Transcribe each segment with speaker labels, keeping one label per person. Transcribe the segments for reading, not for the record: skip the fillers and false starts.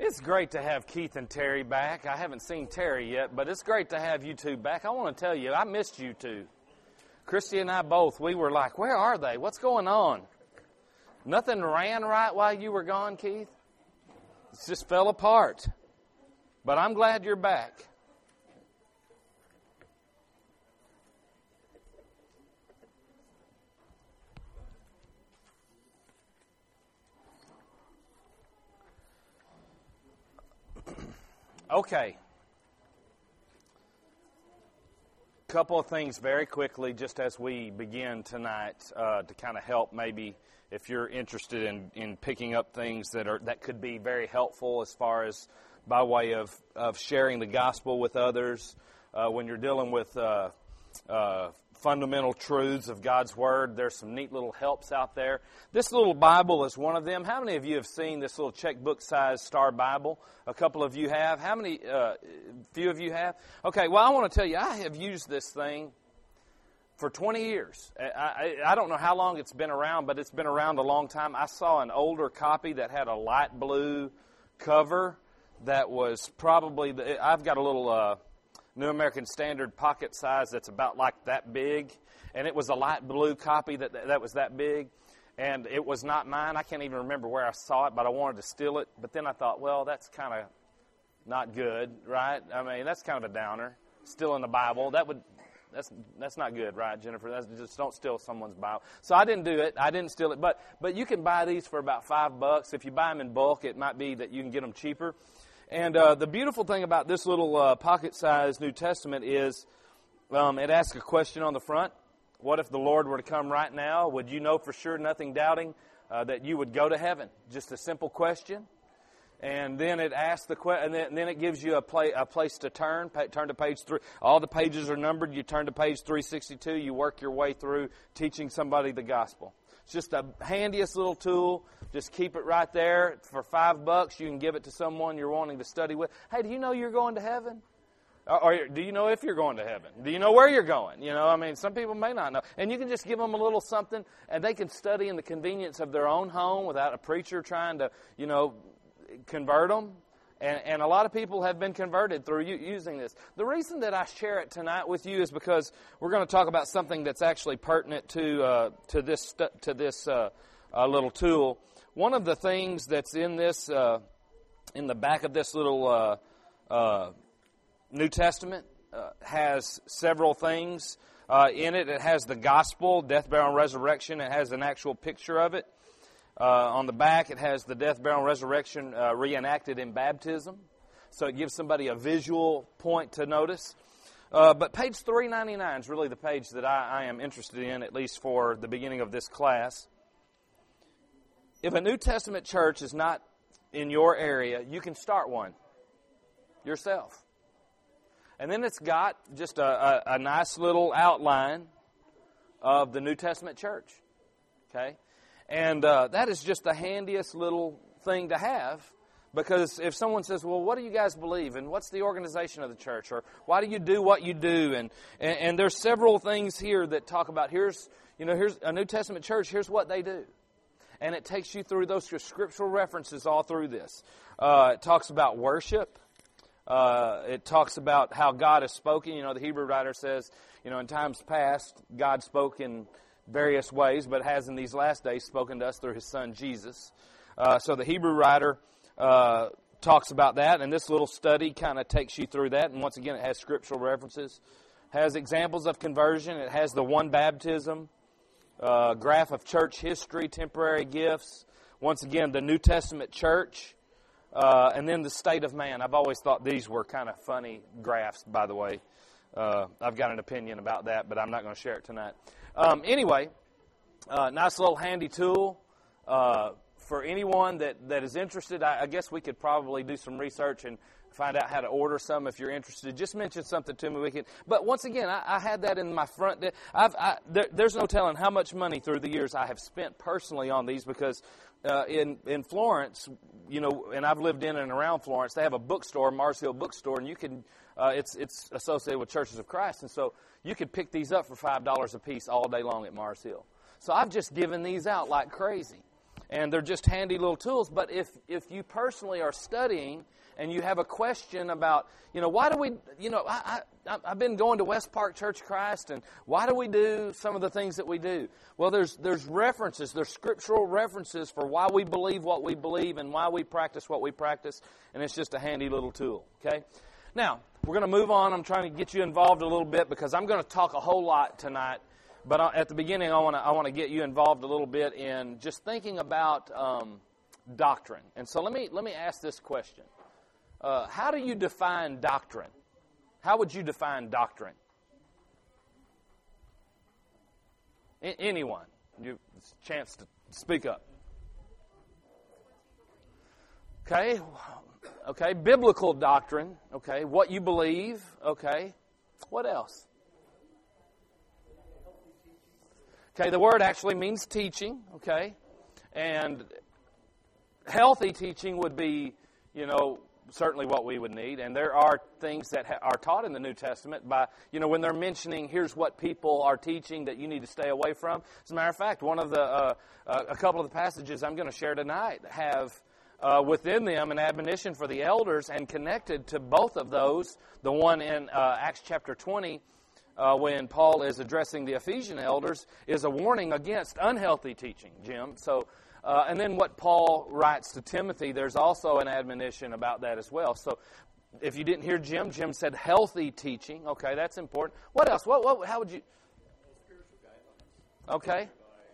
Speaker 1: It's great to have Keith and Terry back. I haven't seen Terry yet, but it's great to have you two back. I want to tell you, I missed you two. Christy and I both, we were like, where are they? What's going on? Nothing ran right while you were gone, Keith? It just fell apart. But I'm glad you're back. Okay. Couple of things very quickly just as we begin tonight to kind of help maybe if you're interested in picking up things that could be very helpful as far as by way of sharing the gospel with others when you're dealing with fundamental truths of God's Word. There's some neat little helps out there. This little Bible is one of them. How many of you have seen this little checkbook-sized Star Bible? A couple of you have. How many? Few of you have? Okay, well, I want to tell you, I have used this thing for 20 years. I don't know how long it's been around, but it's been around a long time. I saw an older copy that had a light blue cover that was probably, I've got a little New American Standard pocket size that's about like that big, and it was a light blue copy that was that big, and it was not mine. I can't even remember where I saw it, but I wanted to steal it. But then I thought, well, that's kind of not good, right? I mean, that's kind of a downer. Stealing the Bible, that's not good, right, Jennifer? Just don't steal someone's Bible. So I didn't do it. I didn't steal it. But you can buy these for about $5. If you buy them in bulk, it might be that you can get them cheaper. And the beautiful thing about this little pocket-sized New Testament is it asks a question on the front. What if the Lord were to come right now? Would you know for sure, nothing doubting, that you would go to heaven? Just a simple question. And then it asks and then it gives you a place to turn. Turn to page 3. All the pages are numbered. You turn to page 362. You work your way through teaching somebody the gospel. It's just the handiest little tool. Just keep it right there. For $5, you can give it to someone you're wanting to study with. Hey, do you know you're going to heaven? Or do you know if you're going to heaven? Do you know where you're going? You know, I mean, some people may not know. And you can just give them a little something, and they can study in the convenience of their own home without a preacher trying to, convert them. And a lot of people have been converted through using this. The reason that I share it tonight with you is because we're going to talk about something that's actually pertinent to this little tool. One of the things that's in this, in the back of this little New Testament, has several things in it. It has the gospel, death, burial, and resurrection. It has an actual picture of it. On the back, it has the death, burial, and resurrection reenacted in baptism. So it gives somebody a visual point to notice. But page 399 is really the page that I am interested in, at least for the beginning of this class. If a New Testament church is not in your area, you can start one yourself. And then it's got just a nice little outline of the New Testament church. Okay? And that is just the handiest little thing to have, because if someone says, well, what do you guys believe, and what's the organization of the church, or why do you do what you do, and there's several things here that talk about, here's a New Testament church, here's what they do. And it takes you through those scriptural references all through this. It talks about worship. It talks about how God has spoken. The Hebrew writer says, in times past, God spoke in various ways, but has in these last days spoken to us through His Son, Jesus. So the Hebrew writer talks about that, and this little study kind of takes you through that. And once again, it has scriptural references. Has examples of conversion. It has the one baptism, graph of church history, temporary gifts. Once again, the New Testament church, and then the state of man. I've always thought these were kind of funny graphs, by the way. I've got an opinion about that, but I'm not going to share it tonight. Anyway, nice little handy tool for anyone that is interested. I guess we could probably do some research and find out how to order some if you're interested. Just mention something to me. But once again, I had that in my front. There's no telling how much money through the years I have spent personally on these, because in Florence, and I've lived in and around Florence, they have a bookstore, Mars Hill Bookstore, and you can. It's associated with Churches of Christ, and so you could pick these up for $5 a piece all day long at Mars Hill. So I've just given these out like crazy. and they're just handy little tools. But if you personally are studying and you have a question about, why do we, I've been going to West Park Church of Christ, and why do we do some of the things that we do? Well, there's references, there's scriptural references for why we believe what we believe and why we practice what we practice, and it's just a handy little tool, okay? Now, we're going to move on. I'm trying to get you involved a little bit because I'm going to talk a whole lot tonight. But at the beginning, I want to get you involved a little bit in just thinking about doctrine. And so let me ask this question: how do you define doctrine? How would you define doctrine? Anyone? You chance to speak up. Okay, biblical doctrine. Okay, what you believe. Okay, what else? Okay, the word actually means teaching, okay? And healthy teaching would be, certainly what we would need. And there are things that are taught in the New Testament by, when they're mentioning here's what people are teaching that you need to stay away from. As a matter of fact, one of the, a couple of the passages I'm going to share tonight have within them an admonition for the elders, and connected to both of those, the one in Acts chapter 20, when Paul is addressing the Ephesian elders, is a warning against unhealthy teaching, Jim. So, and then what Paul writes to Timothy, there's also an admonition about that as well. So, if you didn't hear Jim said healthy teaching. Okay, that's important. What else? How would you?
Speaker 2: Spiritual guidelines.
Speaker 1: Okay.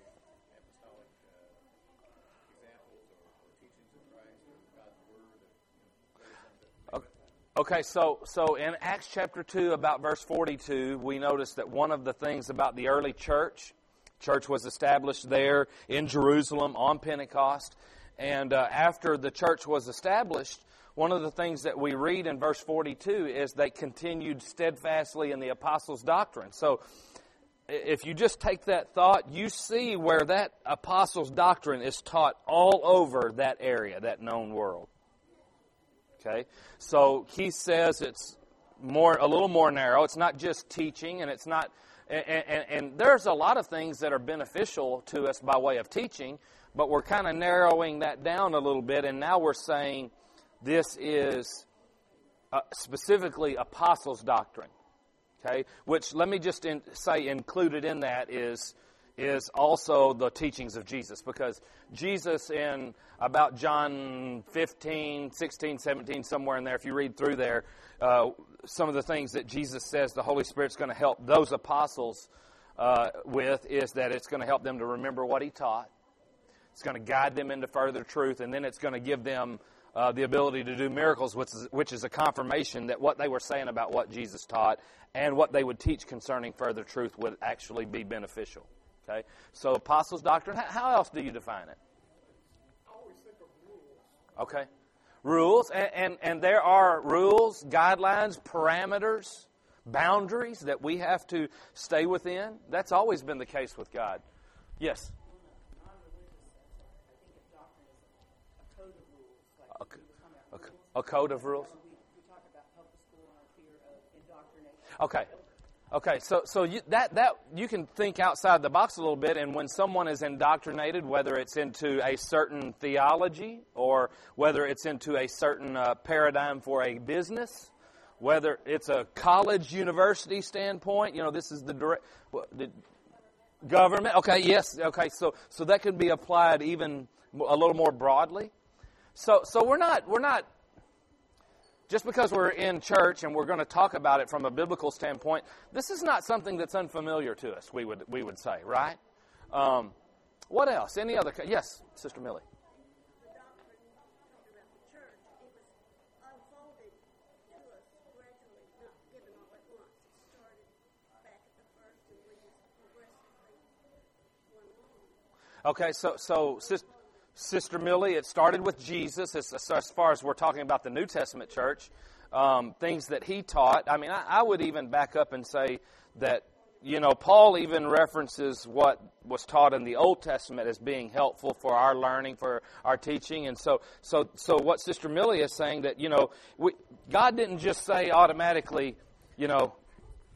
Speaker 1: Okay, so in Acts chapter 2, about verse 42, we notice that one of the things about the early church was established there in Jerusalem on Pentecost, and after the church was established, one of the things that we read in verse 42 is they continued steadfastly in the apostles' doctrine. So if you just take that thought, you see where that apostles' doctrine is taught all over that area, that known world. Okay, so he says it's a little more narrow. It's not just teaching, and it's not, and there's a lot of things that are beneficial to us by way of teaching, but we're kind of narrowing that down a little bit, and now we're saying this is specifically apostles' doctrine. Okay, which let me just say included in that is also the teachings of Jesus, because Jesus in about John 15, 16, 17, somewhere in there, if you read through there, some of the things that Jesus says the Holy Spirit's going to help those apostles with is that it's going to help them to remember what He taught. It's going to guide them into further truth, and then it's going to give them the ability to do miracles, which is a confirmation that what they were saying about what Jesus taught and what they would teach concerning further truth would actually be beneficial. Okay, so apostles' doctrine, how else do you define it?
Speaker 2: I always think of rules.
Speaker 1: Okay, rules, and there are rules, guidelines, parameters, boundaries that we have to stay within. That's always been the case with God. Yes? A code of rules?
Speaker 3: We talk about public school and our fear of indoctrination.
Speaker 1: Okay, so you can think outside the box a little bit, and when someone is indoctrinated, whether it's into a certain theology or whether it's into a certain paradigm for a business, whether it's a college, university standpoint, this is the government. Okay, yes, okay, so that could be applied even a little more broadly. So we're not. Just because we're in church and we're going to talk about it from a biblical standpoint, this is not something that's unfamiliar to us, we would say, right? What else? Any other? Yes, Sister Millie.
Speaker 4: The doctrine about the church, it was unfolded to us gradually, not given all at once. It started back at the first, and we just progressively went along.
Speaker 1: Okay, so Sister Millie, it started with Jesus as far as we're talking about the New Testament church, things that he taught. I mean, I would even back up and say that, Paul even references what was taught in the Old Testament as being helpful for our learning, for our teaching. And so what Sister Millie is saying that, God didn't just say automatically,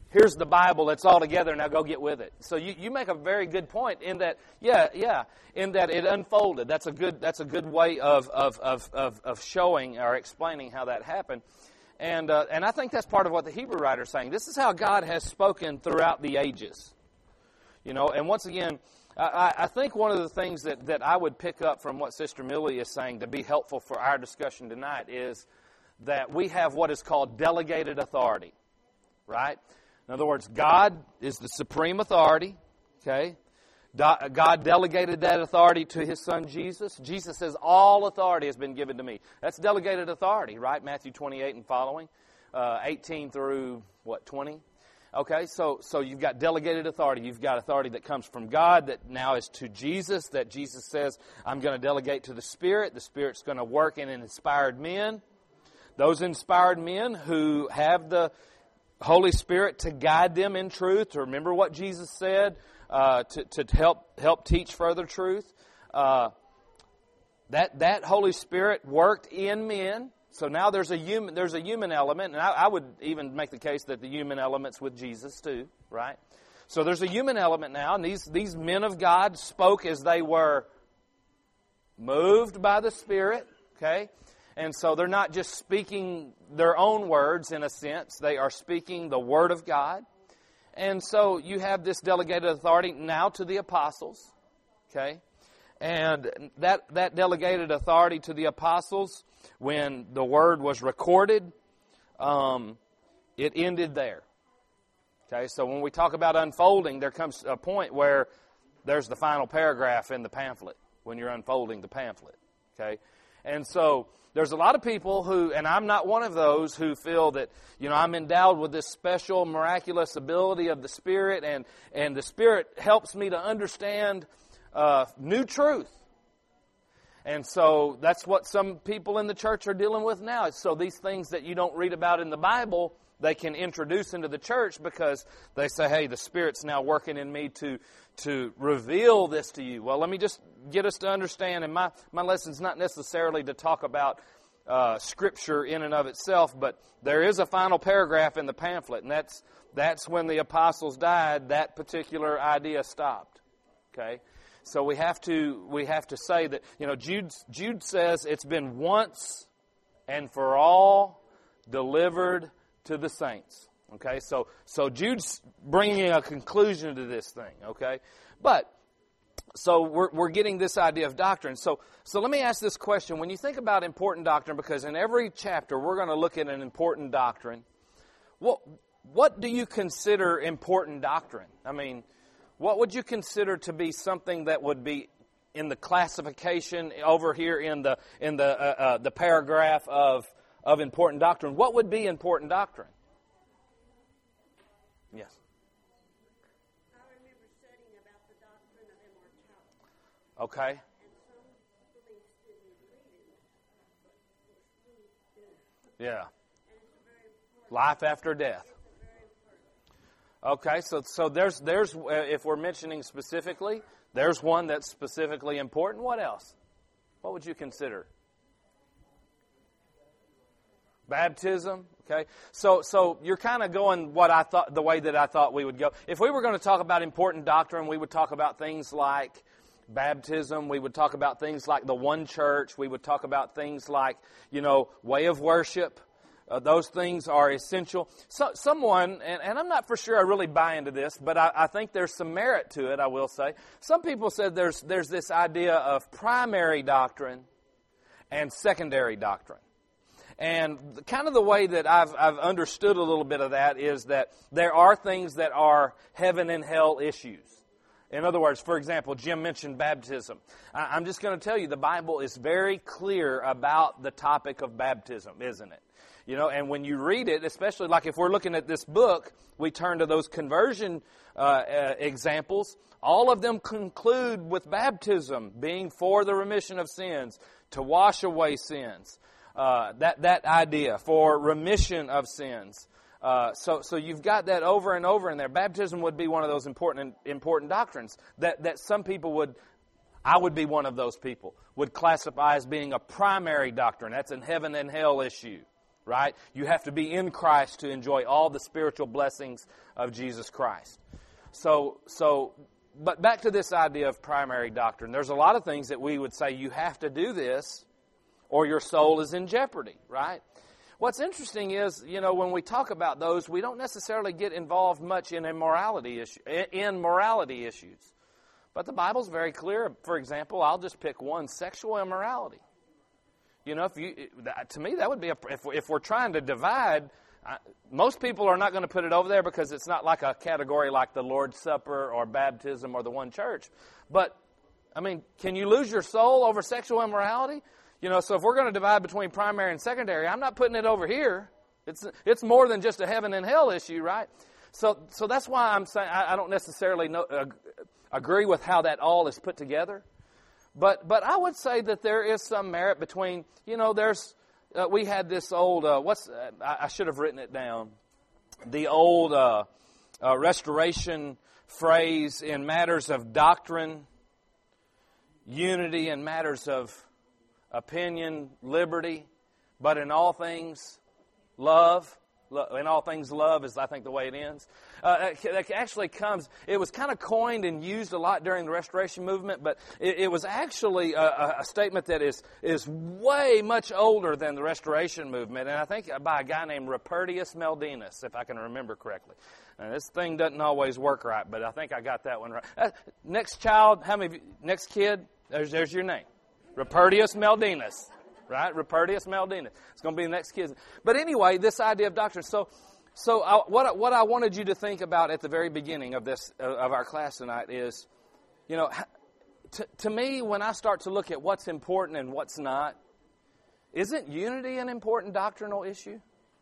Speaker 1: here's the Bible, it's all together, now go get with it. So you make a very good point in that, in that it unfolded. That's a good way of showing or explaining how that happened. And I think that's part of what the Hebrew writer is saying. This is how God has spoken throughout the ages. And once again, I think one of the things that I would pick up from what Sister Millie is saying to be helpful for our discussion tonight is that we have what is called delegated authority, right? In other words, God is the supreme authority, okay? God delegated that authority to His Son Jesus. Jesus says, all authority has been given to me. That's delegated authority, right? Matthew 28 and following, 18 through, 20? Okay, so you've got delegated authority. You've got authority that comes from God that now is to Jesus, that Jesus says, I'm going to delegate to the Spirit. The Spirit's going to work in inspired men. Those inspired men who have the Holy Spirit to guide them in truth, to remember what Jesus said, to help teach further truth. That Holy Spirit worked in men. So now there's a human element, and I would even make the case that the human element's with Jesus too, right? So there's a human element now, and these men of God spoke as they were moved by the Spirit, okay? And so they're not just speaking their own words in a sense, they are speaking the Word of God. And so you have this delegated authority now to the apostles, okay? And that delegated authority to the apostles, when the Word was recorded, it ended there. Okay, so when we talk about unfolding, there comes a point where there's the final paragraph in the pamphlet, when you're unfolding the pamphlet. Okay, and so there's a lot of people who, and I'm not one of those, who feel that, I'm endowed with this special miraculous ability of the Spirit, and the Spirit helps me to understand new truth. And so that's what some people in the church are dealing with now. So these things that you don't read about in the Bible, they can introduce into the church because they say, hey, the Spirit's now working in me to reveal this to you. Well, let me just get us to understand, and my lesson's not necessarily to talk about Scripture in and of itself, but there is a final paragraph in the pamphlet, and that's when the apostles died, that particular idea stopped. Okay? So we have to say that, Jude says it's been once and for all delivered to the saints. Okay, so Jude's bringing a conclusion to this thing. Okay, but so we're getting this idea of doctrine. So let me ask this question: when you think about important doctrine, because in every chapter we're going to look at an important doctrine, what do you consider important doctrine? I mean, what would you consider to be something that would be in the classification over here in the paragraph of important doctrine? What would be important doctrine? Yes.
Speaker 4: I remember studying about the doctrine of immortality.
Speaker 1: Okay.
Speaker 4: And some beliefs didn't believe in that, but we do.
Speaker 1: Yeah.
Speaker 4: And it's a very important.
Speaker 1: Life after death.
Speaker 4: It's a very important.
Speaker 1: Okay, so there's if we're mentioning specifically, there's one that's specifically important. What else? What would you consider? Baptism. Okay, so you're kind of going the way that I thought we would go. If we were going to talk about important doctrine, we would talk about things like baptism. We would talk about things like the one church. We would talk about things like, way of worship. Those things are essential. So, someone, and I'm not for sure I really buy into this, but I think there's some merit to it, I will say. Some people said there's this idea of primary doctrine and secondary doctrine. And kind of the way that I've understood a little bit of that is that there are things that are heaven and hell issues. In other words, for example, Jim mentioned baptism. I'm just going to tell you, the Bible is very clear about the topic of baptism, isn't it? And when you read it, especially like if we're looking at this book, we turn to those conversion examples. All of them conclude with baptism being for the remission of sins, to wash away sins. That idea for remission of sins. So you've got that over and over in there. Baptism would be one of those important doctrines that some people I would be one of those people, would classify as being a primary doctrine. That's a heaven and hell issue. right? You have to be in Christ to enjoy all the spiritual blessings of Jesus Christ. But back to this idea of primary doctrine. There's a lot of things that we would say you have to do this or your soul is in jeopardy, right? What's interesting is, when we talk about those, we don't necessarily get involved much in morality issues. But the Bible's very clear. For example, I'll just pick one: sexual immorality. To me, that would be if we're trying to divide. Most people are not going to put it over there because it's not like a category like the Lord's Supper or baptism or the one church. But, can you lose your soul over sexual immorality? So if we're going to divide between primary and secondary, I'm not putting it over here. It's more than just a heaven and hell issue, right? So that's why I'm saying I don't necessarily agree with how that all is put together. But I would say that there is some merit between, we had this old, I should have written it down, the old restoration phrase: in matters of doctrine, unity; in matters of opinion, liberty; but in all things, love. In all things, love is, I think, the way it ends. It actually comes, it was kind of coined and used a lot during the Restoration movement, but it was actually a statement that is way much older than the Restoration movement, and I think by a guy named Rupertius Meldinus, if I can remember correctly. Now, this thing doesn't always work right, but I think I got that one right. Next child, next kid, there's your name. Rupertius Meldinus. Right? Rupertius Meldinus. It's going to be the next kid. But anyway, this idea of doctrine. What I wanted you to think about at the very beginning of of our class tonight is, to me, when I start to look at what's important and what's not, isn't unity an important doctrinal issue?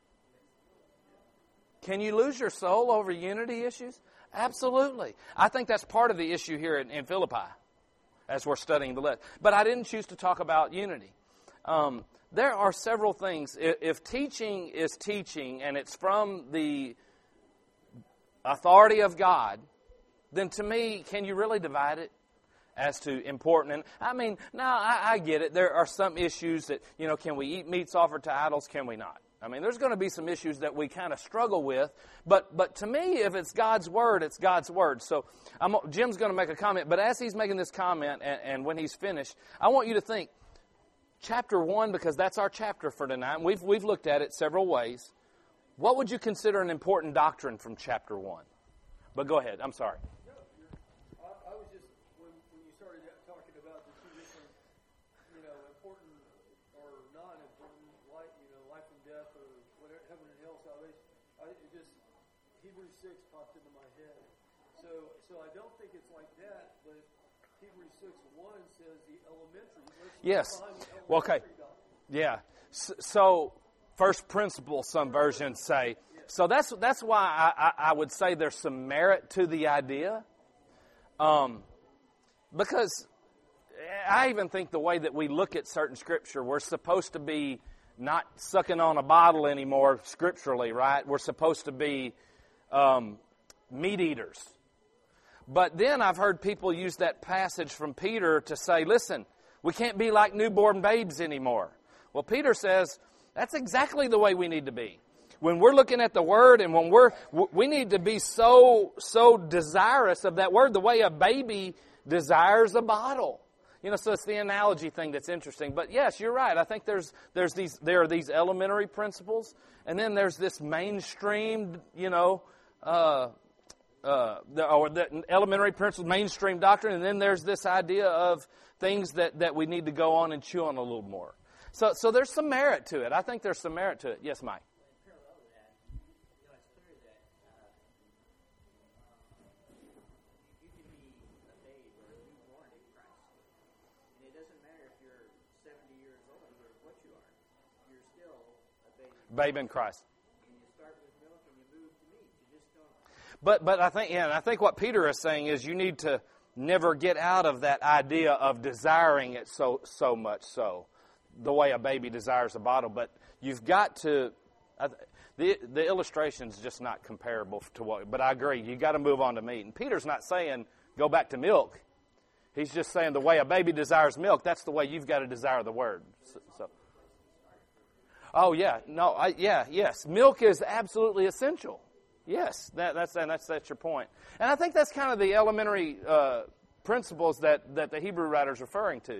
Speaker 1: Can you lose your soul over unity issues? Absolutely. I think that's part of the issue here in Philippi as we're studying the list. But I didn't choose to talk about unity. There are several things. If teaching is teaching and it's from the authority of God, then to me, can you really divide it as to important? And I get it. There are some issues that, can we eat meats offered to idols? Can we not? There's going to be some issues that we kind of struggle with. But to me, if it's God's Word, it's God's Word. So Jim's going to make a comment. But as he's making this comment and when he's finished, I want you to think, Chapter 1, because that's our chapter for tonight. We've looked at it several ways. What would you consider an important doctrine from Chapter 1? But go ahead. I'm sorry.
Speaker 2: No, I was just, when you started talking about the two different, important or non-important, life and death or whatever, heaven and hell salvation, Hebrews 6 popped into my head. So I don't think it's like that, but Hebrews 6:1 says the elementary.
Speaker 1: Yes. Well, okay. Yeah. So, first principle, some versions say. So that's why I would say there's some merit to the idea. Because I even think the way that we look at certain Scripture, we're supposed to be not sucking on a bottle anymore scripturally, right? We're supposed to be meat eaters. But then I've heard people use that passage from Peter to say, listen, we can't be like newborn babes anymore. Well, Peter says that's exactly the way we need to be. When we're looking at the Word and when we need to be so desirous of that Word, the way a baby desires a bottle. So it's the analogy thing that's interesting. But yes, you're right. I think there are these elementary principles, and then there's this mainstream, the elementary principles, mainstream doctrine, and then there's this idea of things that we need to go on and chew on a little more. So there's some merit to it. I think there's some merit to it. Yes, Mike.
Speaker 5: In parallel to that, it's clear that you can be a babe or a newborn in Christ. And it doesn't matter if you're 70 years old or what you are. You're still a babe.
Speaker 1: Babe in Christ.
Speaker 5: But
Speaker 1: I think what Peter is saying is you need to never get out of that idea of desiring it so much so, the way a baby desires a bottle. But you've got to, the illustration's just not comparable to what, but I agree, you've got to move on to meat. And Peter's not saying go back to milk. He's just saying the way a baby desires milk, that's the way you've got to desire the Word. Oh, yeah. No, yes. Milk is absolutely essential. Yes, that's your point. And I think that's kind of the elementary principles that the Hebrew writer is referring to.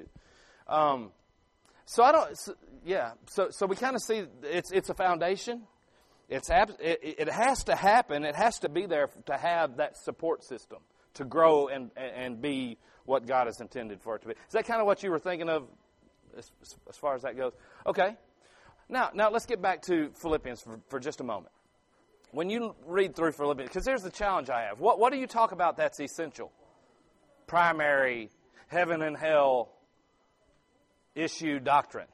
Speaker 1: So we kind of see it's a foundation. It has to happen. It has to be there to have that support system to grow and be what God has intended for it to be. Is that kind of what you were thinking of as far as that goes? Okay. Now let's get back to Philippians for just a moment. When you read through Philippians, because here's the challenge I have. What do you talk about that's essential? Primary, heaven and hell issue doctrine.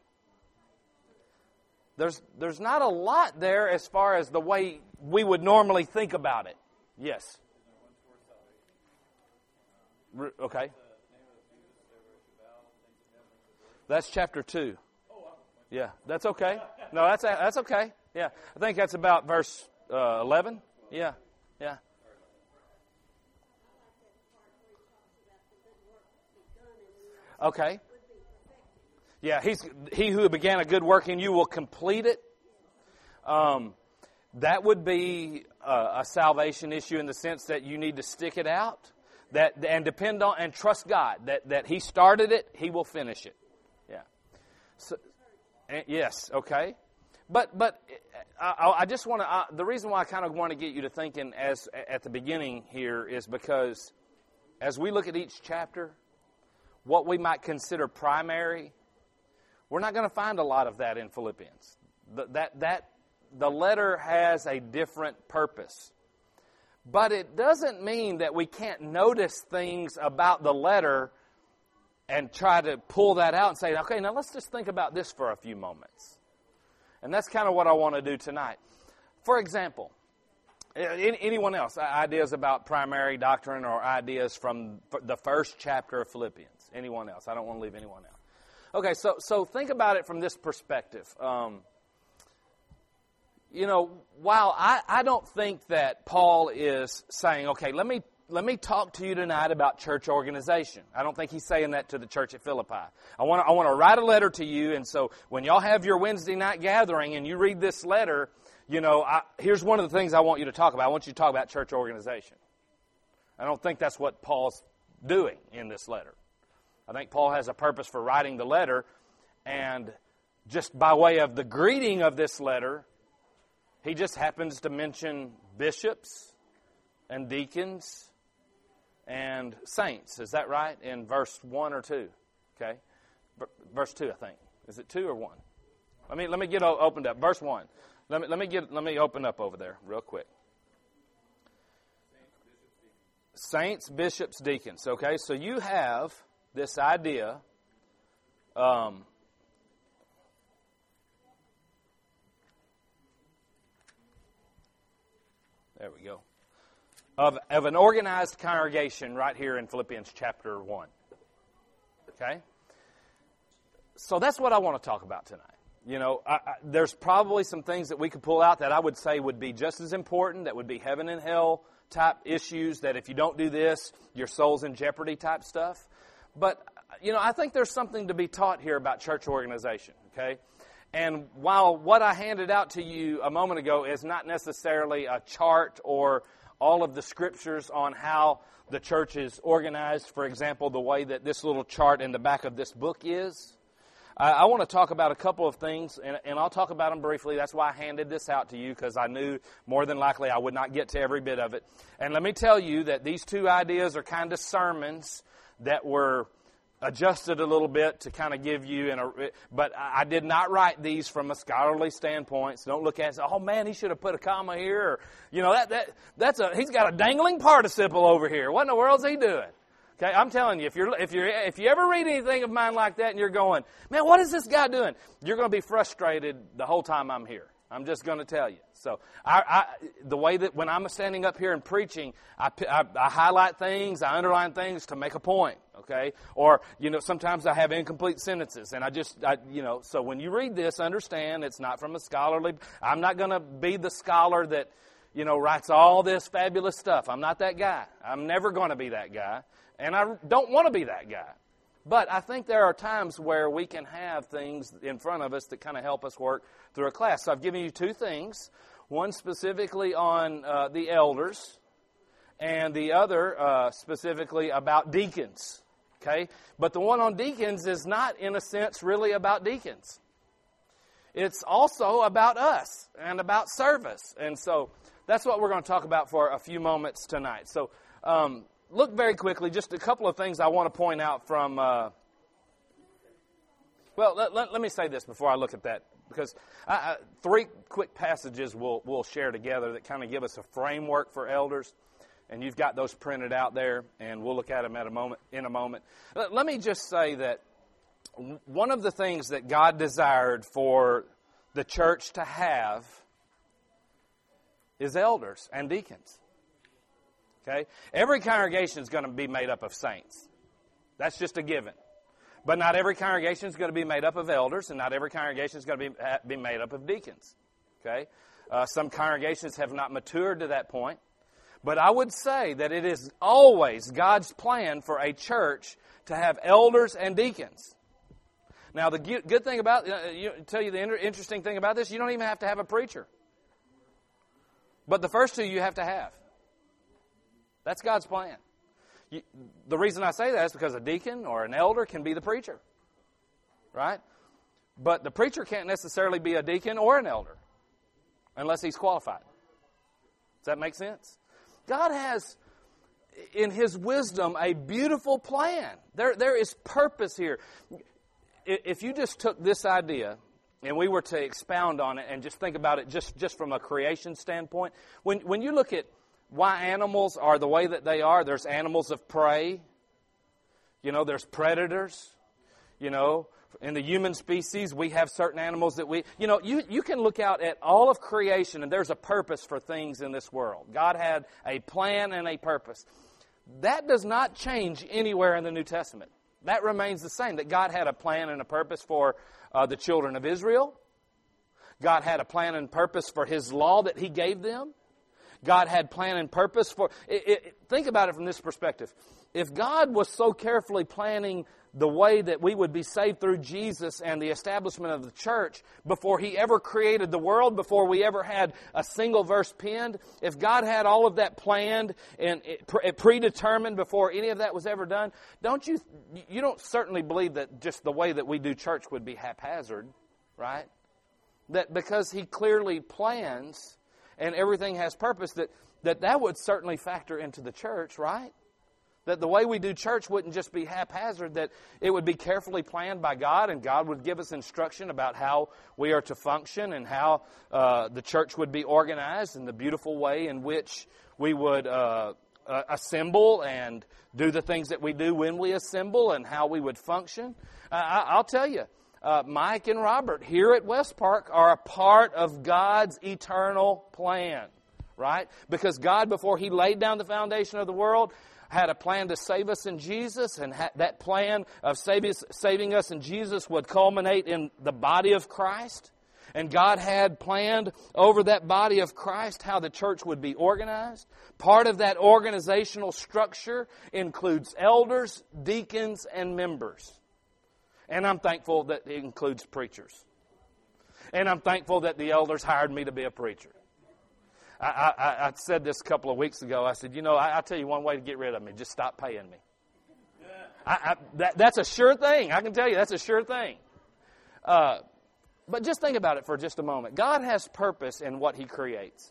Speaker 1: There's not a lot there as far as the way we would normally think about it. Yes. Okay. That's chapter 2. Yeah, that's okay. No, that's okay. Yeah, I think that's about verse 11. Yeah. Okay. Yeah, he who began a good work in you will complete it. That would be a salvation issue in the sense that you need to stick it out, and depend on and trust God that He started it, He will finish it. Yeah. So, yes. Okay. But I just want to. The reason why I kind of want to get you to thinking at the beginning here is because as we look at each chapter, what we might consider primary, we're not going to find a lot of that in Philippians. The letter has a different purpose. But it doesn't mean that we can't notice things about the letter and try to pull that out and say, okay, now let's just think about this for a few moments. And that's kind of what I want to do tonight. For example, anyone else, ideas about primary doctrine or ideas from the first chapter of Philippians? Anyone else? I don't want to leave anyone out. Okay, so think about it from this perspective. While I don't think that Paul is saying, okay, let me talk to you tonight about church organization. I don't think he's saying that to the church at Philippi. I want to write a letter to you, and so when y'all have your Wednesday night gathering and you read this letter, here's one of the things I want you to talk about. I want you to talk about church organization. I don't think that's what Paul's doing in this letter. I think Paul has a purpose for writing the letter, and just by way of the greeting of this letter, he just happens to mention bishops and deacons and saints. Is that right? In verse 1 or 2. Okay. Verse 2, I think. Is it 2 or 1? Let me get opened up. Verse 1. Let me open up over there real quick. Saints, bishops, deacons. Okay, so you have this idea there we go. Of an organized congregation right here in Philippians chapter 1. Okay? So that's what I want to talk about tonight. There's probably some things that we could pull out that I would say would be just as important, that would be heaven and hell type issues, that if you don't do this, your soul's in jeopardy type stuff. But, I think there's something to be taught here about church organization, okay? And while what I handed out to you a moment ago is not necessarily a chart or all of the scriptures on how the church is organized, for example, the way that this little chart in the back of this book is, I want to talk about a couple of things, and I'll talk about them briefly. That's why I handed this out to you, because I knew more than likely I would not get to every bit of it. And let me tell you that these two ideas are kind of sermons that were adjusted a little bit to kind of give you, but I did not write these from a scholarly standpoint. So don't look at it and say, oh man, he should have put a comma here. Or, he's got a dangling participle over here. What in the world's he doing? Okay, I'm telling you, if you ever read anything of mine like that and you're going, man, what is this guy doing? You're going to be frustrated the whole time I'm here. I'm just going to tell you. So the way that when I'm standing up here and preaching, I highlight things, I underline things to make a point. Okay, or sometimes I have incomplete sentences, and so when you read this, understand it's not from a scholarly. I'm not going to be the scholar that writes all this fabulous stuff. I'm not that guy. I'm never going to be that guy. And I don't want to be that guy. But I think there are times where we can have things in front of us that kind of help us work through a class. So I've given you two things, one specifically on the elders, and the other specifically about deacons. Okay? But the one on deacons is not, in a sense, really about deacons. It's also about us and about service. And so that's what we're going to talk about for a few moments tonight. So look very quickly, just a couple of things I want to point out from... let me say this before I look at that, because three quick passages we'll share together that kind of give us a framework for elders. And you've got those printed out there, and we'll look at them in a moment. Let me just say that one of the things that God desired for the church to have is elders and deacons. Okay? Every congregation is going to be made up of saints. That's just a given. But not every congregation is going to be made up of elders, and not every congregation is going to be made up of deacons. Okay? Some congregations have not matured to that point. But I would say that it is always God's plan for a church to have elders and deacons. Now, the good thing about, tell you the interesting thing about this, you don't even have to have a preacher. But the first two you have to have. That's God's plan. The reason I say that is because a deacon or an elder can be the preacher. Right? But the preacher can't necessarily be a deacon or an elder unless he's qualified. Does that make sense? God has, in His wisdom, a beautiful plan. There is purpose here. If you just took this idea and we were to expound on it and just think about it just from a creation standpoint, when you look at why animals are the way that they are, there's animals of prey, there's predators, in the human species, we have certain animals that you can look out at all of creation, and there's a purpose for things in this world. God had a plan and a purpose. That does not change anywhere in the New Testament. That remains the same, that God had a plan and a purpose for the children of Israel. God had a plan and purpose for His law that He gave them. God had plan and purpose for... think about it from this perspective. If God was so carefully planning the way that we would be saved through Jesus and the establishment of the church before He ever created the world, before we ever had a single verse penned, if God had all of that planned and predetermined before any of that was ever done, you don't certainly believe that just the way that we do church would be haphazard, right? That because He clearly plans and everything has purpose, that would certainly factor into the church, right? That the way we do church wouldn't just be haphazard, that it would be carefully planned by God, and God would give us instruction about how we are to function and how the church would be organized and the beautiful way in which we would assemble and do the things that we do when we assemble and how we would function. I'll tell you, Mike and Robert here at West Park are a part of God's eternal plan, right? Because God, before He laid down the foundation of the world, had a plan to save us in Jesus, and that plan of saving us in Jesus would culminate in the body of Christ. And God had planned over that body of Christ how the church would be organized. Part of that organizational structure includes elders, deacons, and members. And I'm thankful that it includes preachers. And I'm thankful that the elders hired me to be a preacher. I said this a couple of weeks ago. I said, I'll tell you one way to get rid of me. Just stop paying me. That's a sure thing. I can tell you that's a sure thing. But just think about it for just a moment. God has purpose in what He creates.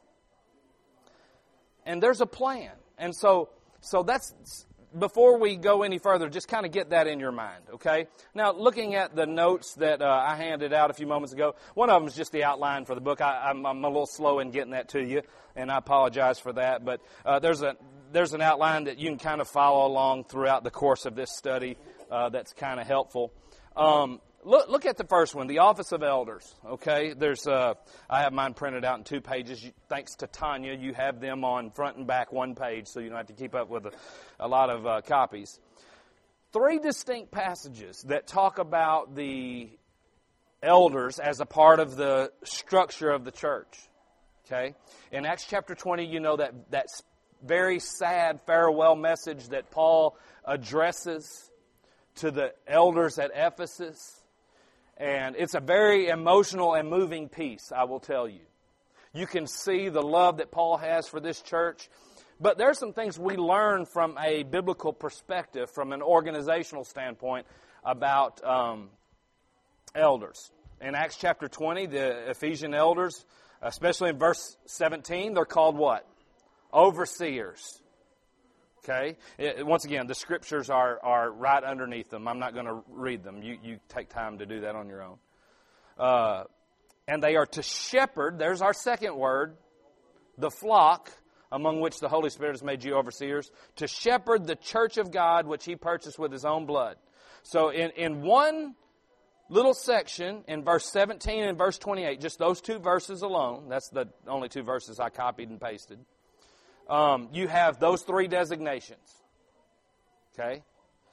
Speaker 1: And there's a plan. And so that's... Before we go any further, just kind of get that in your mind, okay? Now, looking at the notes that I handed out a few moments ago, one of them is just the outline for the book. I'm a little slow in getting that to you, and I apologize for that. But there's an outline that you can kind of follow along throughout the course of this study that's kind of helpful. Look at the first one, the Office of Elders, okay? I have mine printed out in 2 pages. Thanks to Tanya, you have them on front and back 1 page, so you don't have to keep up with a lot of copies. 3 distinct passages that talk about the elders as a part of the structure of the church, okay? In Acts chapter 20, that very sad farewell message that Paul addresses to the elders at Ephesus. And it's a very emotional and moving piece, I will tell you. You can see the love that Paul has for this church. But there are some things we learn from a biblical perspective, from an organizational standpoint, about elders. In Acts chapter 20, the Ephesian elders, especially in verse 17, they're called what? Overseers. Okay? Once again, the scriptures are right underneath them. I'm not going to read them. You take time to do that on your own. And they are to shepherd, there's our second word, the flock, among which the Holy Spirit has made you overseers, to shepherd the church of God, which He purchased with His own blood. So in one little section, in verse 17 and verse 28, just those two verses alone, that's the only two verses I copied and pasted, you have those three designations. Okay?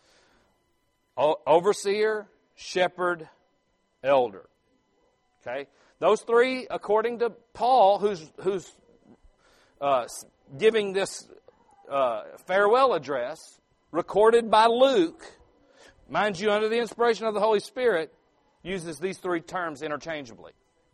Speaker 1: Overseer, shepherd, elder. Okay? Those three, according to Paul, who's giving this farewell address, recorded by Luke, mind you, under the inspiration of the Holy Spirit, uses these three terms interchangeably.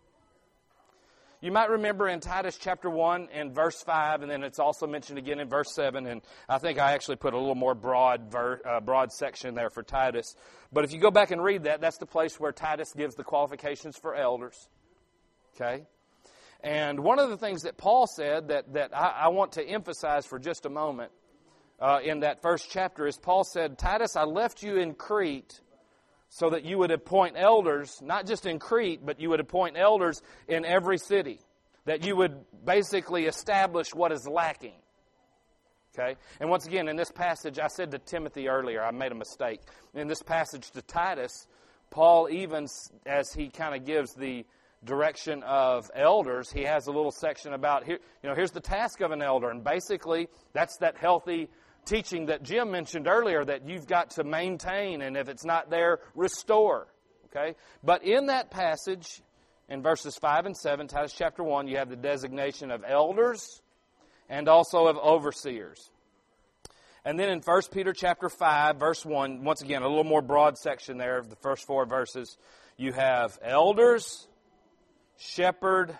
Speaker 1: You might remember in Titus chapter 1 and verse 5, and then it's also mentioned again in verse 7, and I think I actually put a little more broad section there for Titus. But if you go back and read that, that's the place where Titus gives the qualifications for elders. Okay? And one of the things that Paul said that I want to emphasize for just a moment in that first chapter is Paul said, Titus, I left you in Crete so that you would appoint elders, not just in Crete, but you would appoint elders in every city, that you would basically establish what is lacking. Okay? And once again, in this passage, I said to Timothy earlier, I made a mistake. In this passage to Titus, Paul even, as he kind of gives the direction of elders, he has a little section about, here's the task of an elder. And basically, that's that healthy teaching that Jim mentioned earlier, that you've got to maintain, and if it's not there, restore. Okay? But in that passage, in verses 5 and 7, Titus chapter 1, you have the designation of elders and also of overseers. And then in 1 Peter chapter 5, verse 1, once again, a little more broad section there of the first four verses, you have elders, shepherd,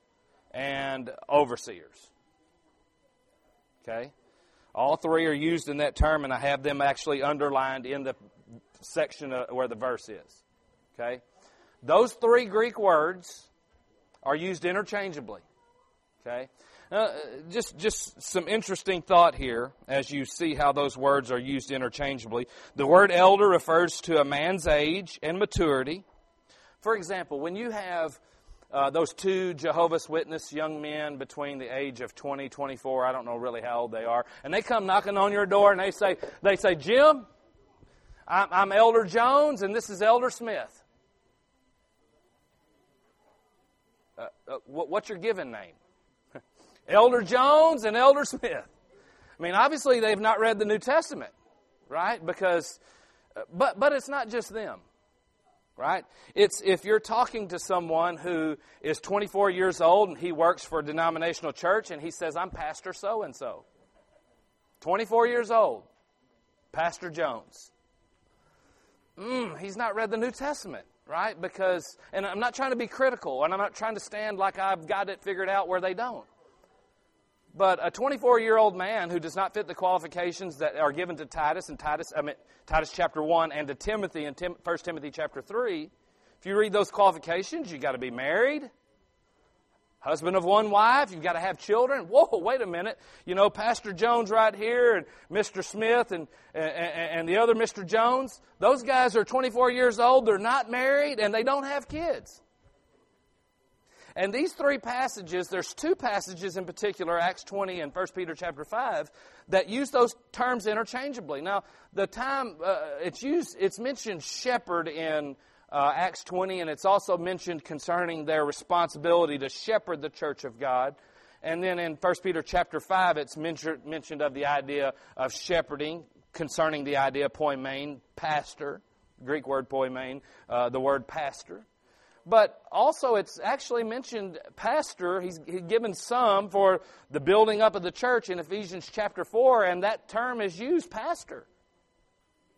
Speaker 1: and overseers. Okay? All three are used in that term, and I have them actually underlined in the section where the verse is. Okay? Those three Greek words are used interchangeably. Okay? Just some interesting thought here as you see how those words are used interchangeably. The word elder refers to a man's age and maturity. For example, when you have those two Jehovah's Witness young men between the age of 20, 24, I don't know really how old they are, and they come knocking on your door and they say, Jim, I'm Elder Jones and this is Elder Smith. What's your given name? Elder Jones and Elder Smith. I mean, obviously they've not read the New Testament, right? Because, but it's not just them. Right? It's if you're talking to someone who is 24 years old and he works for a denominational church and he says, I'm Pastor so-and-so. 24 years old. Pastor Jones. He's not read the New Testament, right? Because, and I'm not trying to be critical and I'm not trying to stand like I've got it figured out where they don't. But a 24-year-old man who does not fit the qualifications that are given to Titus chapter 1 and to Timothy in 1 Timothy chapter 3, if you read those qualifications, you've got to be married, husband of one wife, you've got to have children. Whoa, wait a minute. Pastor Jones right here and Mr. Smith and the other Mr. Jones, those guys are 24 years old, they're not married, and they don't have kids. And these three passages, there's two passages in particular, Acts 20 and 1 Peter chapter 5, that use those terms interchangeably. Now, the time it's mentioned shepherd in Acts 20, and it's also mentioned concerning their responsibility to shepherd the church of God. And then in 1 Peter chapter 5, it's mentioned of the idea of shepherding, concerning the idea poimen, pastor, Greek word poimen, the word pastor. But also it's actually mentioned pastor. He's given some for the building up of the church in Ephesians chapter 4, and that term is used, pastor.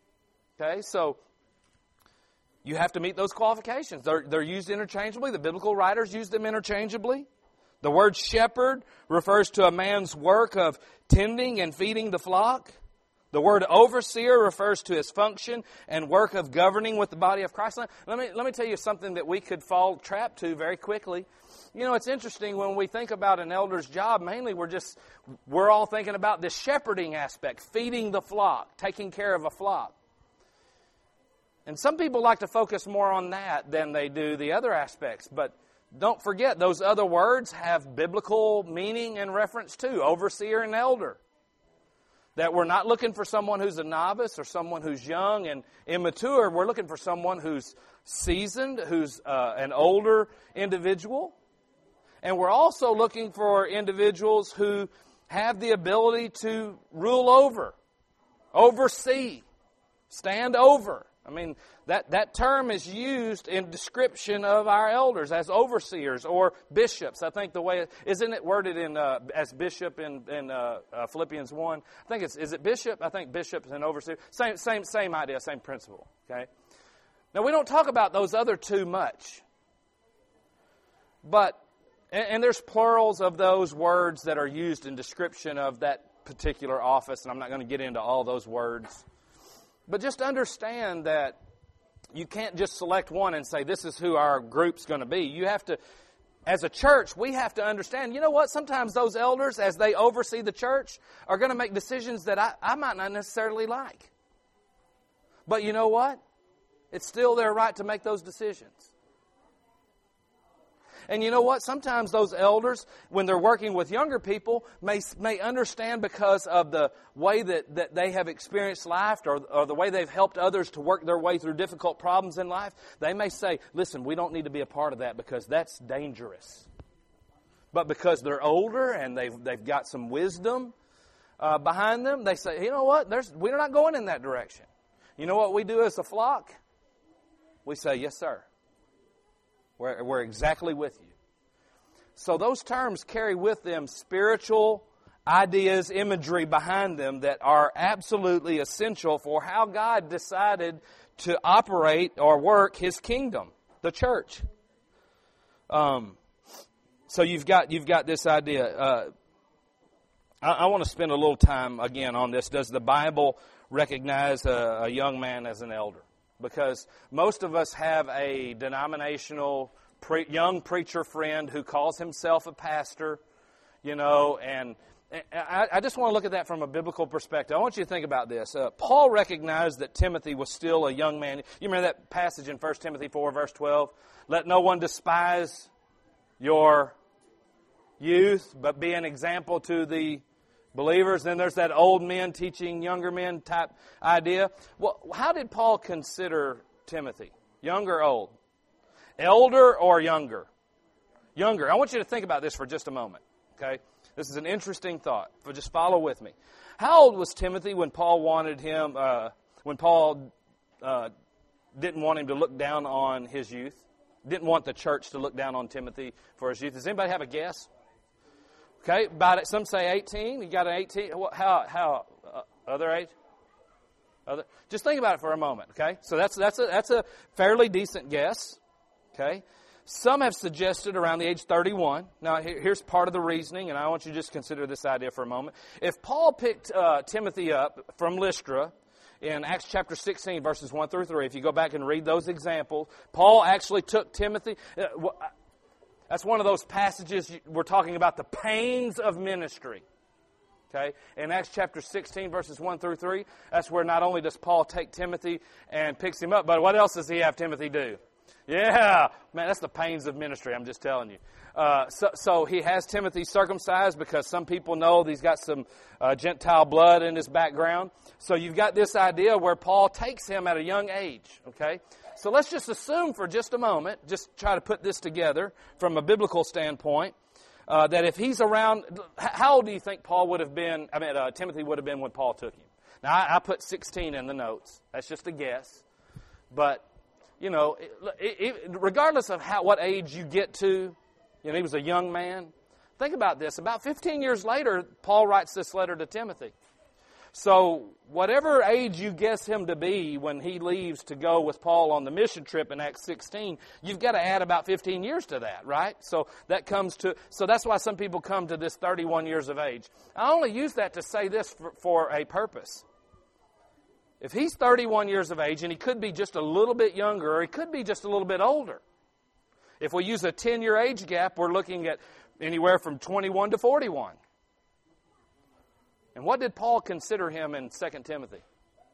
Speaker 1: Okay, so you have to meet those qualifications. They're used interchangeably. The biblical writers use them interchangeably. The word shepherd refers to a man's work of tending and feeding the flock. The word overseer refers to his function and work of governing with the body of Christ. Let me tell you something that we could fall trap to very quickly. You know, it's interesting when we think about an elder's job, mainly we're all thinking about this shepherding aspect, feeding the flock, taking care of a flock. And some people like to focus more on that than they do the other aspects. But don't forget, those other words have biblical meaning and reference too, overseer and elder. That we're not looking for someone who's a novice or someone who's young and immature. We're looking for someone who's seasoned, who's an older individual. And we're also looking for individuals who have the ability to rule over, oversee, stand over. I mean, that term is used in description of our elders as overseers or bishops. I think the way, isn't it worded in as bishop in Philippians 1? I think is it bishop? I think bishop and overseer. Same idea, same principle. Okay. Now we don't talk about those other two much, but and there's plurals of those words that are used in description of that particular office, and I'm not going to get into all those words. But just understand that you can't just select one and say, this is who our group's going to be. You have to, as a church, we have to understand, you know what, sometimes those elders, as they oversee the church, are going to make decisions that I might not necessarily like. But you know what? It's still their right to make those decisions. And you know what? Sometimes those elders, when they're working with younger people, may understand because of the way that they have experienced life or the way they've helped others to work their way through difficult problems in life. They may say, listen, we don't need to be a part of that because that's dangerous. But because they're older and they've got some wisdom behind them, they say, you know what? We're not going in that direction. You know what we do as a flock? We say, yes, sir. We're exactly with you. So those terms carry with them spiritual ideas, imagery behind them that are absolutely essential for how God decided to operate or work His kingdom, the church. So you've got this idea. I want to spend a little time again on this. Does the Bible recognize a young man as an elder? Because most of us have a denominational young preacher friend who calls himself a pastor, you know, and I just want to look at that from a biblical perspective. I want you to think about this. Paul recognized that Timothy was still a young man. You remember that passage in 1 Timothy 4, verse 12? Let no one despise your youth, but be an example to the believers. Then there's that old men teaching younger men type idea. Well, how did Paul consider Timothy? Young or old? Elder or younger? Younger. I want you to think about this for just a moment. Okay? This is an interesting thought. But just follow with me. How old was Timothy when Paul wanted him? When Paul didn't want him to look down on his youth? Didn't want the church to look down on Timothy for his youth. Does anybody have a guess? Okay, about it. Some say 18. You got an 18. How? Other age? Other. Just think about it for a moment. Okay, so that's a fairly decent guess. Okay, some have suggested around the age 31. Now here's part of the reasoning, and I want you to just consider this idea for a moment. If Paul picked Timothy up from Lystra in Acts chapter 16, verses 1 through 3, if you go back and read those examples, Paul actually took Timothy. That's one of those passages we're talking about the pains of ministry. Okay? In Acts chapter 16, verses 1 through 3, that's where not only does Paul take Timothy and picks him up, but what else does he have Timothy do? Yeah, man, that's the pains of ministry, I'm just telling you. So he has Timothy circumcised because some people know he's got some Gentile blood in his background. So you've got this idea where Paul takes him at a young age, okay? So let's just assume for just a moment, just try to put this together from a biblical standpoint, that if he's around, how old do you think Paul would have been, Timothy would have been when Paul took him? Now, I put 16 in the notes. That's just a guess. But, you know, regardless of what age you get to, you know, he was a young man. Think about this. About 15 years later, Paul writes this letter to Timothy. So whatever age you guess him to be when he leaves to go with Paul on the mission trip in Acts 16, you've got to add about 15 years to that, right? So that's why some people come to this 31 years of age. I only use that to say this for a purpose. If he's 31 years of age, and he could be just a little bit younger, or he could be just a little bit older. If we use a 10-year age gap, we're looking at anywhere from 21 to 41. And what did Paul consider him in 2 Timothy?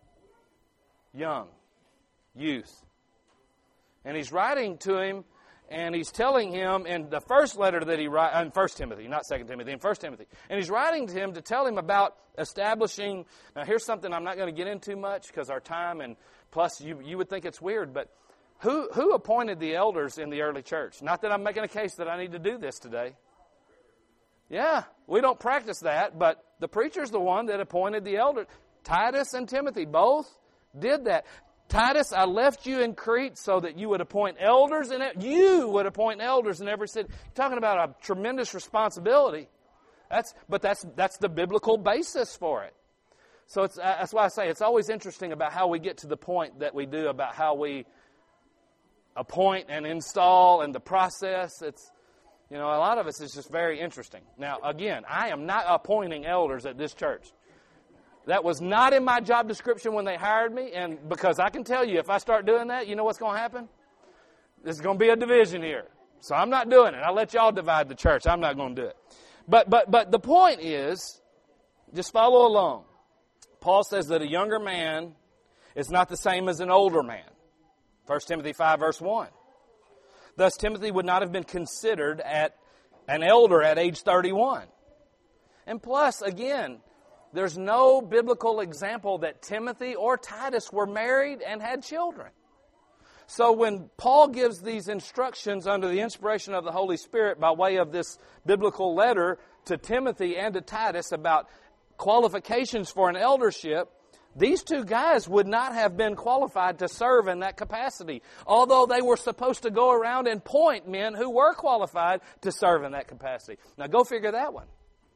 Speaker 1: Young, youth. And he's writing to him, and he's telling him in the first letter that he writes, in 1 Timothy, not 2 Timothy, in 1 Timothy. And he's writing to him to tell him about establishing, now here's something I'm not going to get into much because our time, and plus you would think it's weird, but who appointed the elders in the early church? Not that I'm making a case that I need to do this today. Yeah, we don't practice that, but the preacher's the one that appointed the elders. Titus and Timothy both did that. Titus, I left you in Crete so that you would appoint elders, and you would appoint elders in every city. You're talking about a tremendous responsibility. That's the biblical basis for it. So that's why I say it's always interesting about how we get to the point that we do about how we appoint and install and the process. It's, a lot of us is just very interesting. Now, again, I am not appointing elders at this church. That was not in my job description when they hired me, and because I can tell you, if I start doing that, you know what's going to happen? There's going to be a division here. So I'm not doing it. I'll let y'all divide the church. I'm not going to do it. But the point is, just follow along. Paul says that a younger man is not the same as an older man. 1 Timothy 5, verse 1. Thus, Timothy would not have been considered an elder at age 31. And plus, again, there's no biblical example that Timothy or Titus were married and had children. So when Paul gives these instructions under the inspiration of the Holy Spirit by way of this biblical letter to Timothy and to Titus about qualifications for an eldership, these two guys would not have been qualified to serve in that capacity, although they were supposed to go around and point men who were qualified to serve in that capacity. Now go figure that one.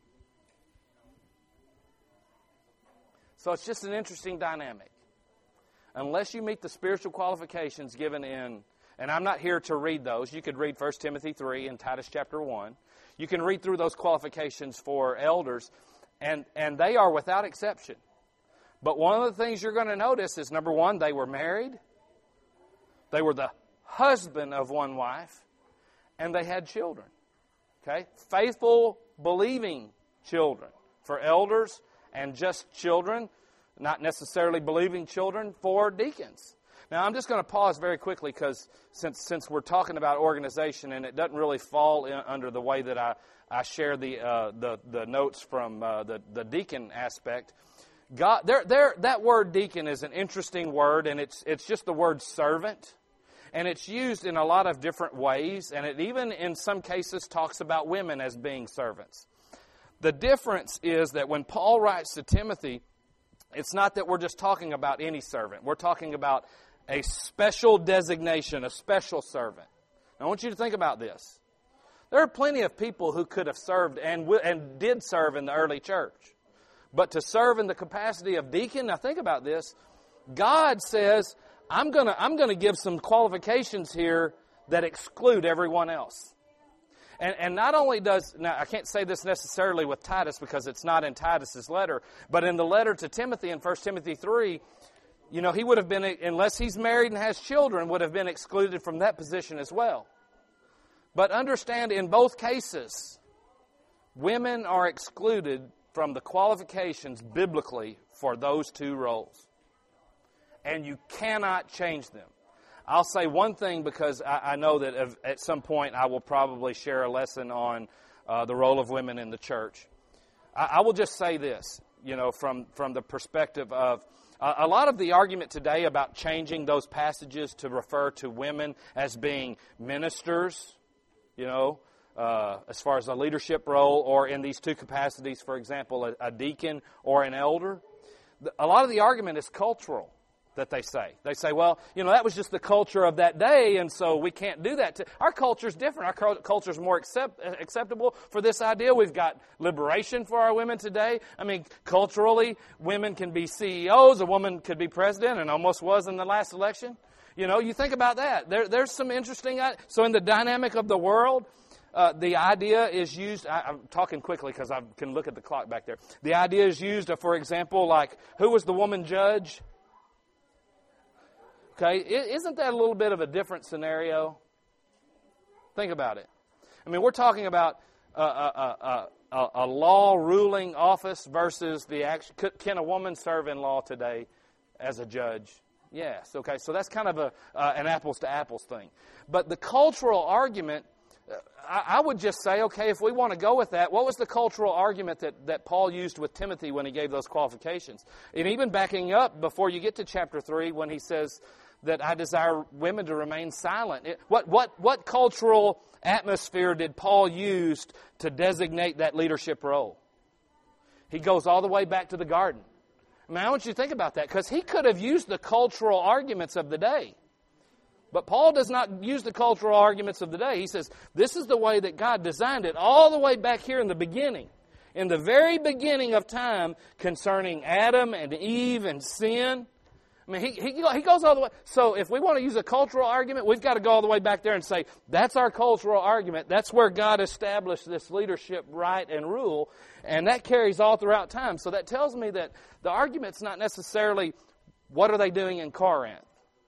Speaker 1: So it's just an interesting dynamic. Unless you meet the spiritual qualifications given in, and I'm not here to read those. You could read 1 Timothy 3 and Titus chapter 1. You can read through those qualifications for elders, and they are without exception. But one of the things you're going to notice is, number one, they were married. They were the husband of one wife, and they had children. Okay? Faithful, believing children for elders, and just children, not necessarily believing children, for deacons. Now, I'm just going to pause very quickly because since we're talking about organization, and it doesn't really fall under the way that I share the notes from the deacon aspect. God, that word deacon is an interesting word, and it's just the word servant. And it's used in a lot of different ways, and it even in some cases talks about women as being servants. The difference is that when Paul writes to Timothy, it's not that we're just talking about any servant. We're talking about a special designation, a special servant. Now, I want you to think about this. There are plenty of people who could have served and did serve in the early church. But to serve in the capacity of deacon, now think about this. God says, I'm going to give some qualifications here that exclude everyone else. And not only does, now I can't say this necessarily with Titus because it's not in Titus's letter, but in the letter to Timothy in 1 Timothy 3, he would have been, unless he's married and has children, would have been excluded from that position as well. But understand, in both cases, women are excluded from the qualifications biblically for those two roles. And you cannot change them. I'll say one thing because I know that at some point I will probably share a lesson on the role of women in the church. I will just say this, from the perspective of a lot of the argument today about changing those passages to refer to women as being ministers, as far as a leadership role, or in these two capacities, for example, a deacon or an elder. A lot of the argument is cultural. that they say. They say, well, that was just the culture of that day, and so we can't do that. Our culture's different. Our culture's more acceptable for this idea. We've got liberation for our women today. I mean, culturally, women can be CEOs, a woman could be president, and almost was in the last election. You think about that. There's some interesting... So in the dynamic of the world, the idea is used... I'm talking quickly because I can look at the clock back there. The idea is used, for example, like, who was the woman judge? Okay, isn't that a little bit of a different scenario? Think about it. I mean, we're talking about a law-ruling office versus the action. Can a woman serve in law today as a judge? Yes. Okay, so that's kind of an apples-to-apples thing. But the cultural argument, I would just say, okay, if we want to go with that, what was the cultural argument that Paul used with Timothy when he gave those qualifications? And even backing up before you get to chapter 3 when he says that I desire women to remain silent. What cultural atmosphere did Paul use to designate that leadership role? He goes all the way back to the garden. I mean, I want you to think about that, because he could have used the cultural arguments of the day. But Paul does not use the cultural arguments of the day. He says, this is the way that God designed it, all the way back here in the beginning. In the very beginning of time, concerning Adam and Eve and sin. I mean, he goes all the way. So if we want to use a cultural argument, we've got to go all the way back there and say, that's our cultural argument. That's where God established this leadership right and rule. And that carries all throughout time. So that tells me that the argument's not necessarily, what are they doing in Corinth?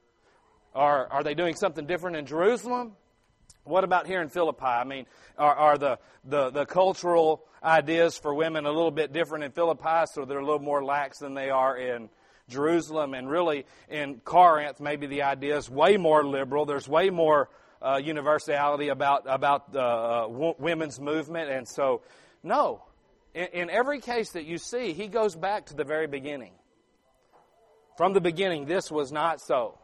Speaker 1: Are they doing something different in Jerusalem? What about here in Philippi? I mean, are the cultural ideas for women a little bit different in Philippi, so they're a little more lax than they are in Jerusalem? And really, in Corinth, maybe the idea is way more liberal. There's way more universality about women's movement. And so, no. In every case that you see, he goes back to the very beginning. From the beginning, this was not so.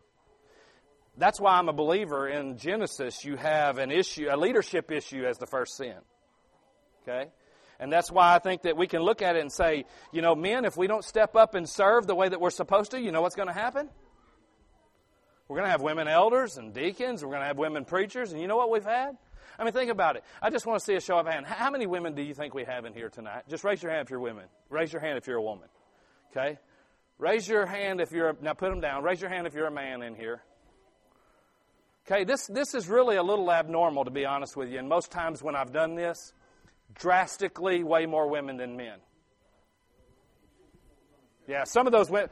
Speaker 1: That's why I'm a believer in Genesis. You have a leadership issue as the first sin. Okay? And that's why I think that we can look at it and say, men, if we don't step up and serve the way that we're supposed to, you know what's going to happen? We're going to have women elders and deacons. We're going to have women preachers. And you know what we've had? I mean, think about it. I just want to see a show of hands. How many women do you think we have in here tonight? Just raise your hand if you're women. Raise your hand if you're a woman. Okay? Raise your hand if you're... Now put them down. Raise your hand if you're a man in here. Okay, this is really a little abnormal, to be honest with you. And most times when I've done this, drastically way more women than men. Yeah, some of those women...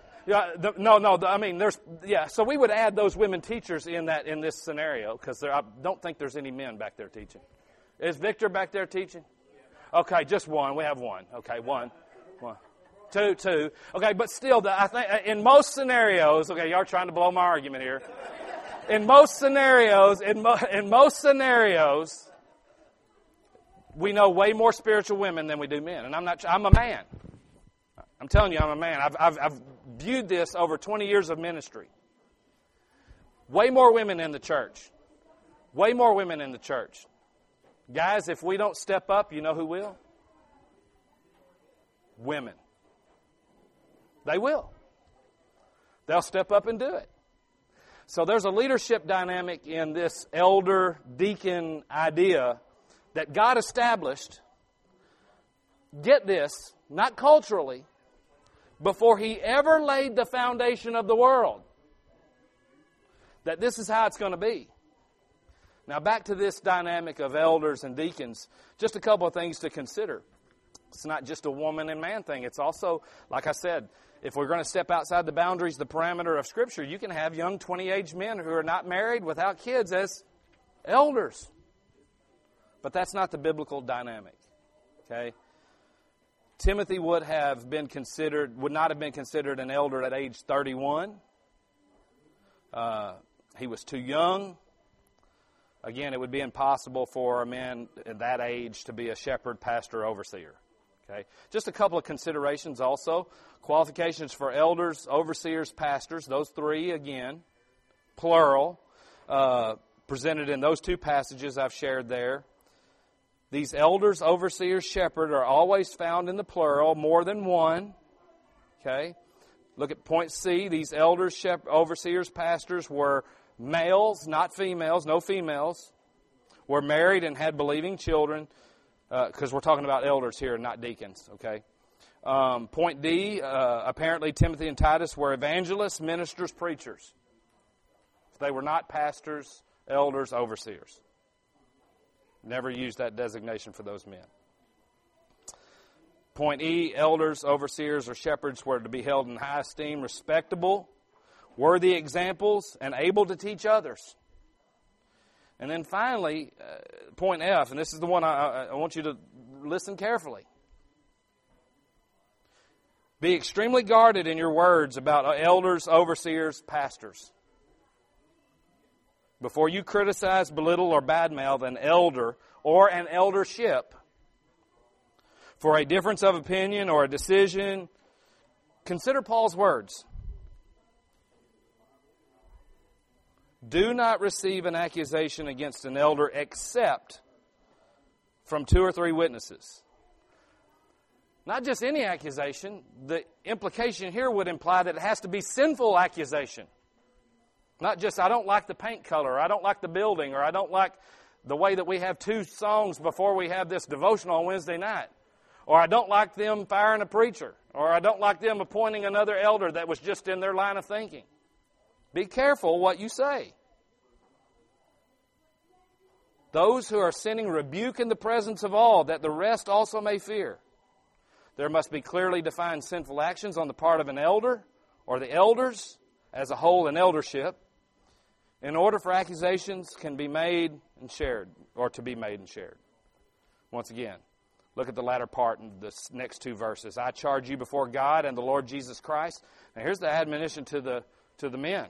Speaker 1: so we would add those women teachers in this scenario, because I don't think there's any men back there teaching. Is Victor back there teaching? Okay, just one. We have one. Okay, one. Two. Okay, but still, I think in most scenarios, okay, y'all are trying to blow my argument here. In most scenarios, we know way more spiritual women than we do men. And I'm a man. I'm telling you, I'm a man. I've viewed this over 20 years of ministry. Way more women in the church. Way more women in the church. Guys, if we don't step up, you know who will? Women. They will. They'll step up and do it. So there's a leadership dynamic in this elder-deacon idea that God established, get this, not culturally, before He ever laid the foundation of the world. That this is how it's going to be. Now back to this dynamic of elders and deacons, just a couple of things to consider. It's not just a woman and man thing. It's also, like I said, if we're going to step outside the boundaries, the parameter of Scripture, you can have young 20-age men who are not married without kids as elders. But that's not the biblical dynamic. Okay? Timothy would not have been considered an elder at age 31. He was too young. Again, it would be impossible for a man at that age to be a shepherd, pastor, overseer. Okay, just a couple of considerations also. Qualifications for elders, overseers, pastors. Those three, again, plural, presented in those two passages I've shared there. These elders, overseers, shepherd are always found in the plural, more than one. Okay, Look at point C. These elders, overseers, pastors were males, not females, no females, were married and had believing children, because we're talking about elders here, not deacons, okay? Point D, apparently Timothy and Titus were evangelists, ministers, preachers. They were not pastors, elders, overseers. Never used that designation for those men. Point E, elders, overseers, or shepherds were to be held in high esteem, respectable, worthy examples, and able to teach others. And then finally, point F, and this is the one I want you to listen carefully. Be extremely guarded in your words about elders, overseers, pastors. Before you criticize, belittle, or badmouth an elder or an eldership for a difference of opinion or a decision, consider Paul's words. Do not receive an accusation against an elder except from 2 or 3 witnesses. Not just any accusation. The implication here would imply that it has to be sinful accusation. Not just, I don't like the paint color, or I don't like the building, or I don't like the way that we have 2 songs before we have this devotional on Wednesday night. Or I don't like them firing a preacher. Or I don't like them appointing another elder that was just in their line of thinking. Be careful what you say. Those who are sinning rebuke in the presence of all, that the rest also may fear. There must be clearly defined sinful actions on the part of an elder or the elders as a whole in eldership in order for accusations can be made and shared, or to be made and shared. Once again, look at the latter part in the next 2 verses. I charge you before God and the Lord Jesus Christ. Now here's the admonition to the men,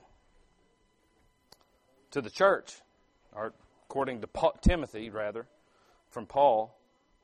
Speaker 1: to the church, or according to Timothy, rather, from Paul.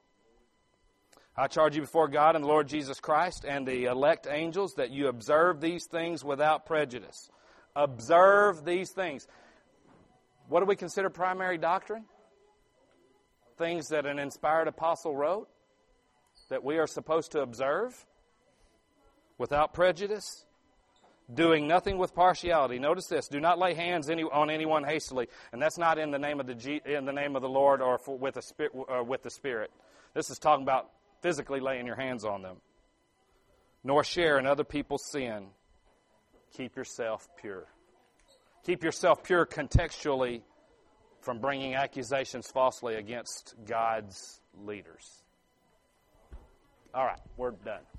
Speaker 1: I charge you before God and the Lord Jesus Christ and the elect angels that you observe these things without prejudice. Observe these things. What do we consider primary doctrine? Things that an inspired apostle wrote that we are supposed to observe without prejudice, doing nothing with partiality. Notice this: do not lay hands on anyone hastily, and that's not in the name of the Lord or with the Spirit. This is talking about physically laying your hands on them. Nor share in other people's sin. Keep yourself pure. Keep yourself pure contextually from bringing accusations falsely against God's leaders. All right, we're done.